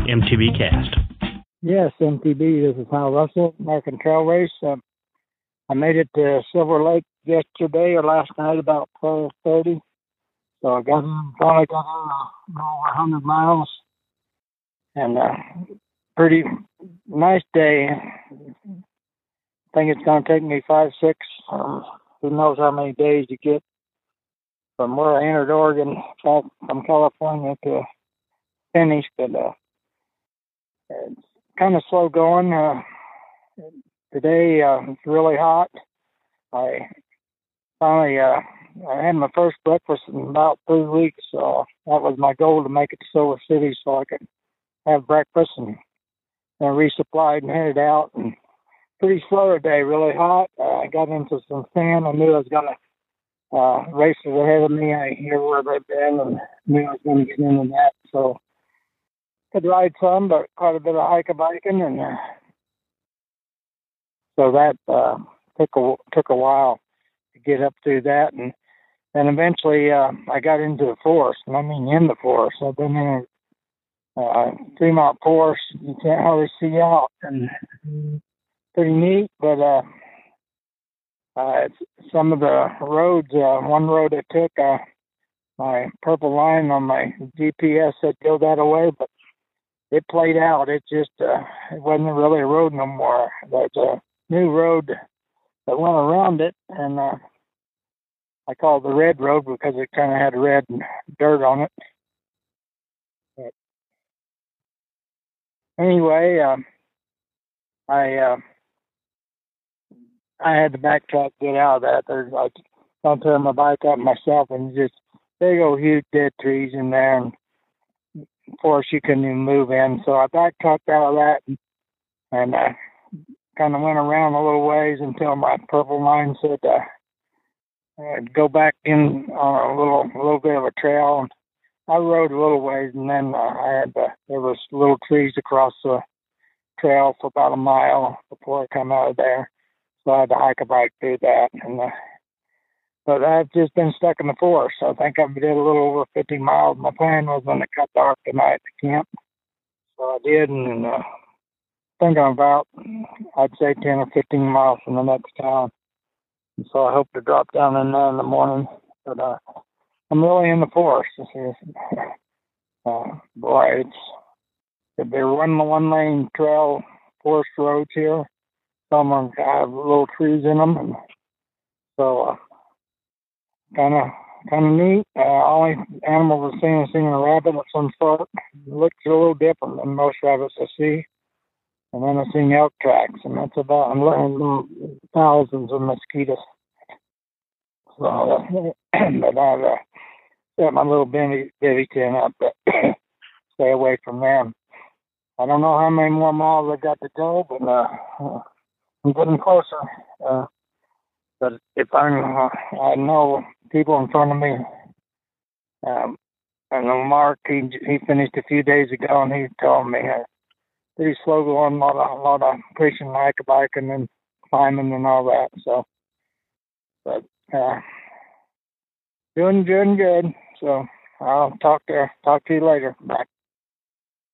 MTB Cast. Yes, MTB, this is Hal Russell, American Trail Race. I made it to Silver Lake yesterday or last night about 12:30. So I finally got in over 100 miles. And pretty nice day. I think it's going to take me 5, 6, who knows how many days to get from where I entered Oregon, from California to finish. But it's kind of slow going. Today it's really hot. I finally I had my first breakfast in about 3 weeks, so that was my goal, to make it to Silver City so I could have breakfast and then resupplied and headed out. And pretty slow today, really hot. I got into some sand. I knew I was going to races ahead of me. I hear where they've been and knew I was going to get into that. So could ride some, but quite a bit of hiking, and so that took a while to get up through that, and then eventually I got into the forest, and I mean in the forest. I've been in a 3-mile forest. You can't hardly see out, and pretty neat. But some of the roads, one road I took, my purple line on my GPS said go that away, but it played out. It just it wasn't really a road no more. There's a new road that went around it, and I call it the red road because it kind of had red dirt on it. But anyway, I had to backtrack, get out of that. There's like, don't turn my bike up myself, and just big old huge dead trees in there, and forest you couldn't even move in. So I backtracked out of that and kind of went around a little ways until my purple line said I'd go back in on a little bit of a trail. And I rode a little ways, and then there was little trees across the trail for about a mile before I come out of there. So I had to hike a bike through that. And but I've just been stuck in the forest. So I think I did a little over 50 miles. My plan was when it got dark tonight to camp. So I did, and I think I'm about, I'd say 10 or 15 miles from the next town. And so I hope to drop down in there in the morning. But I'm really in the forest. Boy, they're running the one-lane trail forest roads here. Some of them have little trees in them, and so kind of neat. Only animal I've seen a rabbit of some sort. It looks a little different than most rabbits I see. And then I've seen elk tracks, and that's about, I'm looking at thousands of mosquitoes. So, but I've set my little bivy tent up to stay away from them. I don't know how many more miles I got to go, but I'm getting closer. But if I know people in front of me. I know Mark, he finished a few days ago, and he told me pretty slow going, a lot of pushing, biking and climbing and all that. So, but doing good. So I'll talk to you later. Bye.